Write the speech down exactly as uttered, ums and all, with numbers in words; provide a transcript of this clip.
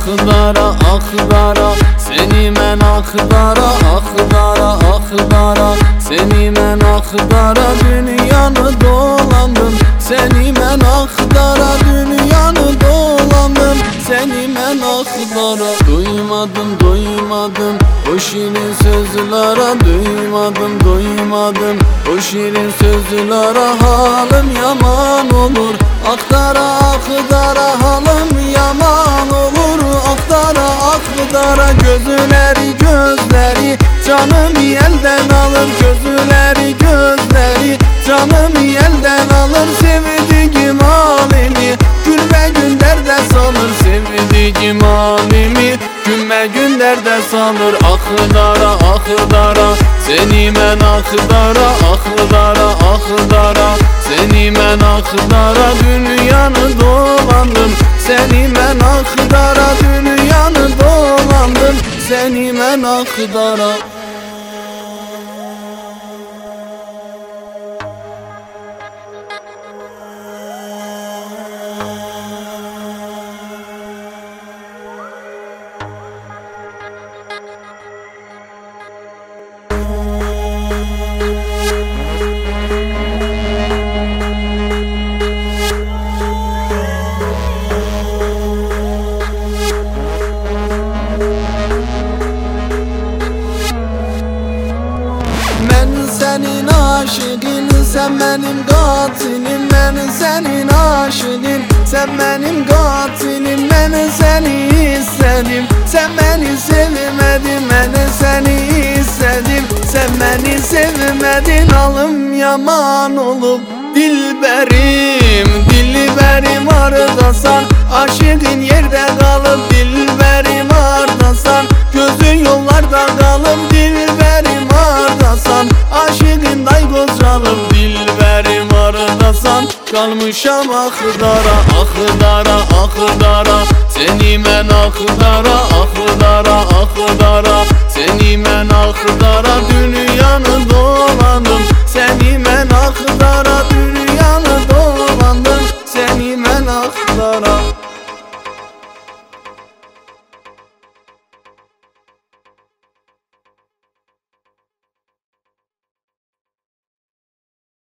Akdara, akdara, seni men akdara, akdara, akdara, seni men akdara, dünyanı dolandım. Seni men akdara, dünyanı dolandım. Seni men akdara, duymadım, duymadım o şirin sözlara, duymadım, duymadım o şirin sözlara. Halim yaman olur, akdara, akdara, halim yaman olur, akdara, akdara. Gözleri, gözleri canım elden alır, gözleri, gözleri canım elden alır. Sevdiğim halimi gülme gün derde salır, sevdiğim halimi gülme gün derde salır. Akdara, akdara, seni men akdara, akdara, akdara, seni men akdara, dünyanı dolandım. Seni men akdara, dünyanı dolandım. Seni men akdara. Senin aşığın, sen benim katilim. Ben senin aşığın, sen benim katilim. Ben seni istedim, sen beni sevmedin. Ben seni istedim, sen beni sevmedin. Alım yaman olup dilberim, dilberim ardasan, aşığın yerde kalıp dilberim ardasan, gözün yollarda kalıp dilberim ardasan, aşığın daygoz çalıp dilberim ardasan. Kalmışam akdara, akdara, akdara, seni men akdara, akdara, akdara, seni men akdara, dünyanı dolandım. Seni men akdara,